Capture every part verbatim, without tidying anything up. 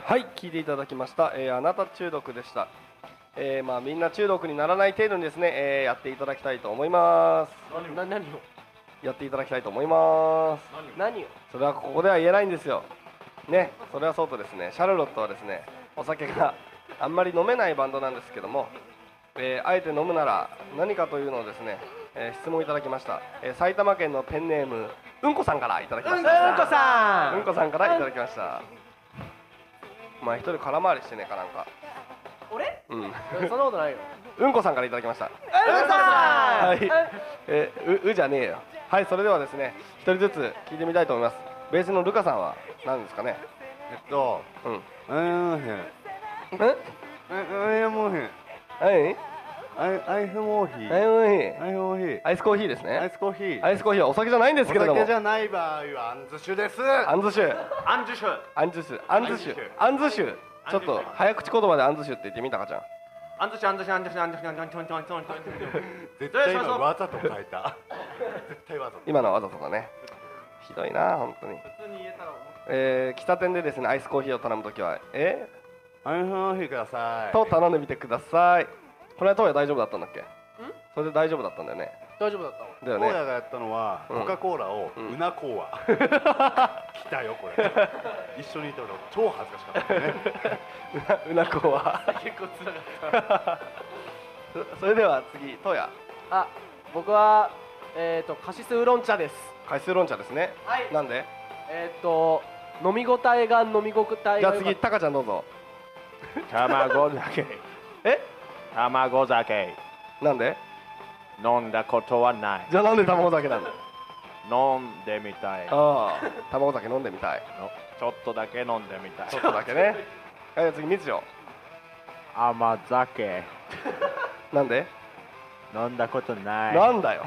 はい、聞いていただきました、えー、あなた中毒でした。えー、まあみんな中毒にならない程度にですね、えー、やっていただきたいと思います。 何何をやっていただきたいと思います。 何をそれはここでは言えないんですよね。それはそうとですね、シャルロットはですね、お酒があんまり飲めないバンドなんですけども、えー、あえて飲むなら何かというのをですね、えー、質問いただきました、えー、埼玉県のペンネームうんこさんからいただきました。 うんこさんうんこさんからいただきました。お前一人空回りしてねえかなんか。 俺うん、 そんなことないよ。 うんこさんからいただきました。 うんこさん、 はい、えー、う、うじゃねえよ。はい、それではですね、一人ずつ聞いてみたいと思います。ベースのルカさんは何ですかね。 えっと、 うん、 うんへん。 え、 あいやもうへん。 はいアイアイスコーヒー。 アイコーヒー。 アイコーヒー。 アイスコーヒーですね。 アイスコーヒー。 アイスコーヒーはお酒じゃないんですけれども。 お酒じゃない場合はアンズ酒です。 アンズ酒。 アンジュシュアンズ酒。アンズ酒。アンズ酒。ちょっと早口言葉でアンズ酒って言ってみたかちゃん。 アンズシュアンズシュアンズシュアンズシュアンズシュアンズシュアンズシュアンズシュアンズ絶対今わざと変えた。絶対わざと。 今のはわざとだね。ひどいな本当に。 普通に言えたらえー、喫茶店でですねアイスコーヒーを頼むときはえアイスコーヒーください。 と頼んでみてください。これは当夜大丈夫だったんだっけ。それで大丈夫だったんだよね。 大丈夫だったわ。 だよね。 荒野がやったのはうんコカ・コーラをうんうなコーラ。来たよこれ。一緒にいたの超恥ずかしかったね。 うなこは結構つらかったそれでは次当夜あ、僕はえっとカシスウーロン茶です。 カシスロン茶ですね。 はいなんで。 えっと飲み応えが飲み応えがじゃあ次タカちゃんどうぞ。 卵酒え卵酒なんで。 飲んだことはない。 じゃあなんで卵酒なんだ。 飲んでみたい。 ああ卵酒飲んでみたい。 のちょっとだけ飲んでみたい。 ちょっとだけね。はい次みつよ。 甘酒なんで。 飲んだことない。 なんだよ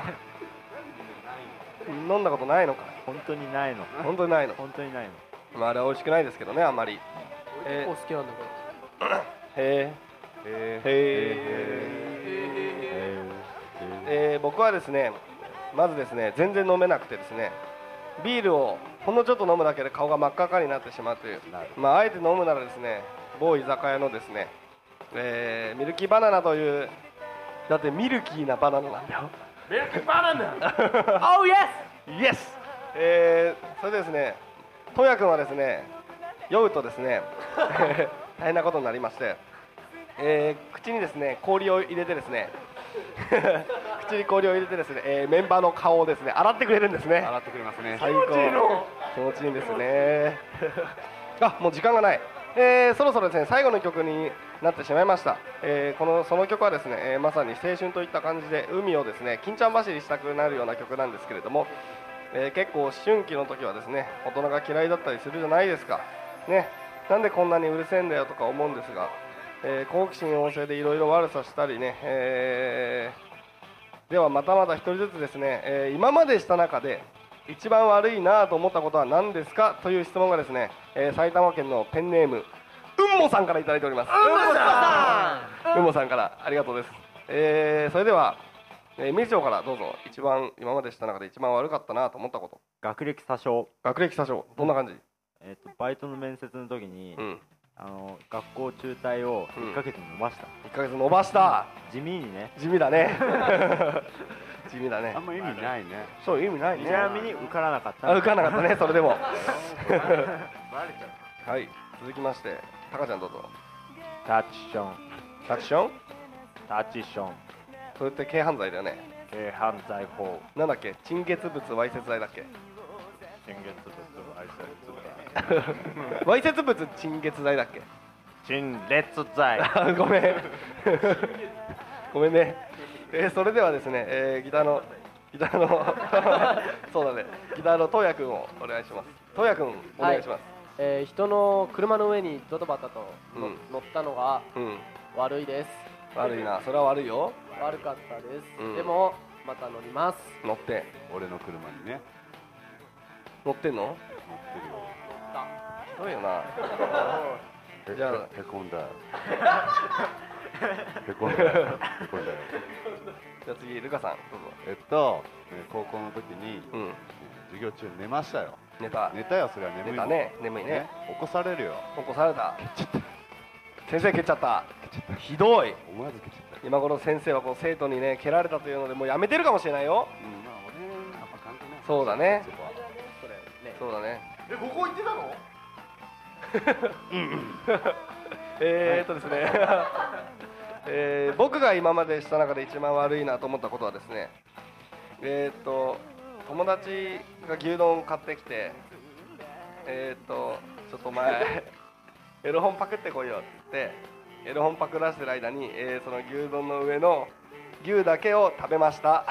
飲んだことないのか。 本当にないの。 本当にないの。 本当にないの。 まああれは美味しくないですけどねあんまり。 結構好きなんだけど。 へえへへええー、僕はですねまずですね全然飲めなくてですねビールをほんのちょっと飲むだけで顔が真っ赤っかになってしまうという、まああえて飲むならですね某居酒屋のですね、えー、ミルキーバナナというだってミルキーなバナナなんだよ。 ミルキーバナナ Oh yes! イエス、えー、それでですねトヤ君はですね酔うとですね大変なことになりまして、えー、口にですね氷を入れてですね口に氷を入れてですね、えー、メンバーの顔をですね洗ってくれるんですね。 洗ってくれますね。 最高気持ちいいんですねあもう時間がない、えー、そろそろですね最後の曲になってしまいました、えー、このその曲はですね、えー、まさに青春といった感じで海をですね金ちゃん走りしたくなるような曲なんですけれども、えー、結構思春期の時はですね大人が嫌いだったりするじゃないですかね。なんでこんなにうるせえんだよとか思うんですが、えー、好奇心旺盛でいろいろ悪さしたりね、えー、ではまたまた一人ずつですね、えー、今までした中で一番悪いなと思ったことは何ですかという質問がですね、えー、埼玉県のペンネームうんもさんからいただいております。 うんもさんうんもさんからありがとうです、えー、それでは、えー、みちょからどうぞ。一番今までした中で一番悪かったなと思ったこと。 学歴詐称。 学歴詐称どんな感じ。 えっとバイトの面接の時に、 うんあの学校中退をいっかげつに伸ばした。 いっかげつ伸ばした。 地味にね。 地味だね地味だね。 あんま意味ないね。 そう意味ないね。 ちなみに受からなかった。 あ受からなかったねそれでもバレちゃはい続きましてタカちゃんどうぞ。 タッチション。 タッチションタッチション。 それって軽犯罪だよね。 軽犯罪法。 なんだっけ陳月物わいせつ罪だっけ。 陳月物愛されわいせつ物陳月罪だっけ。 陳列罪。 あごめんごめんね、えー、それではですね、えー、ギターのギターのそうだねギターのトーヤ君をお願いします。トーヤ君お願いします。 えー、人の車の上にドタバタとの、 うん乗ったのがうん悪いです。 悪いなそれは悪いよ。 悪かったです、 うんでもまた乗ります。 乗って俺の車にね。 乗ってんの乗ってるよ。 ひどいよなじゃあへこんだ。へこんだ。へこんだよ。 じゃあ次ルカさんどうぞ。 えっと、えー高校の時に、 うん授業中寝ましたよ。 寝た寝たよ、それは眠いもん。 寝たね、眠いね。 起こされるよ。 起こされた。先生蹴っちゃった。ひどい。 思わず蹴っちゃった。 今頃先生はこう生徒にね蹴られたというのでもうやめてるかもしれないよ。 うん、まあ俺あんま関係ない。 そうだね。 そこは。 それねそうだね。 え、ここ行ってたの？ えーっとですね、えー僕が今までした中で一番悪いなと思ったことはですね、えーっと友達が牛丼買ってきて、えーっとちょっとお前エロ本パクってこいよって言ってエロ本パクらしてる間に、えーその牛丼の上の牛だけを食べました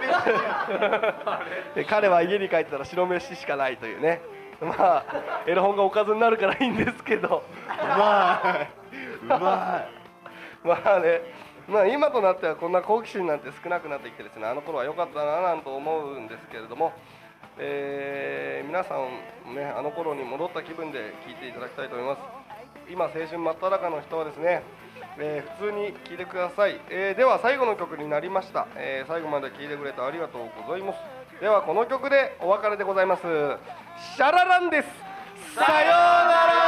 で彼は家に帰ったら白飯しかないというね。まあエロ本がおかずになるからいいんですけどうまい。うまい。 まあね、まあ、今となってはこんな好奇心なんて少なくなってきてですね、あの頃は良かったななんと思うんですけれども、えー皆さんねあの頃に戻った気分で聞いていただきたいと思います。今青春真っ只中の人はですね、えー普通に聴いてください。えーでは最後の曲になりました、えー最後まで聴いてくれてありがとうございます。ではこの曲でお別れでございます。シャラランです。さようなら。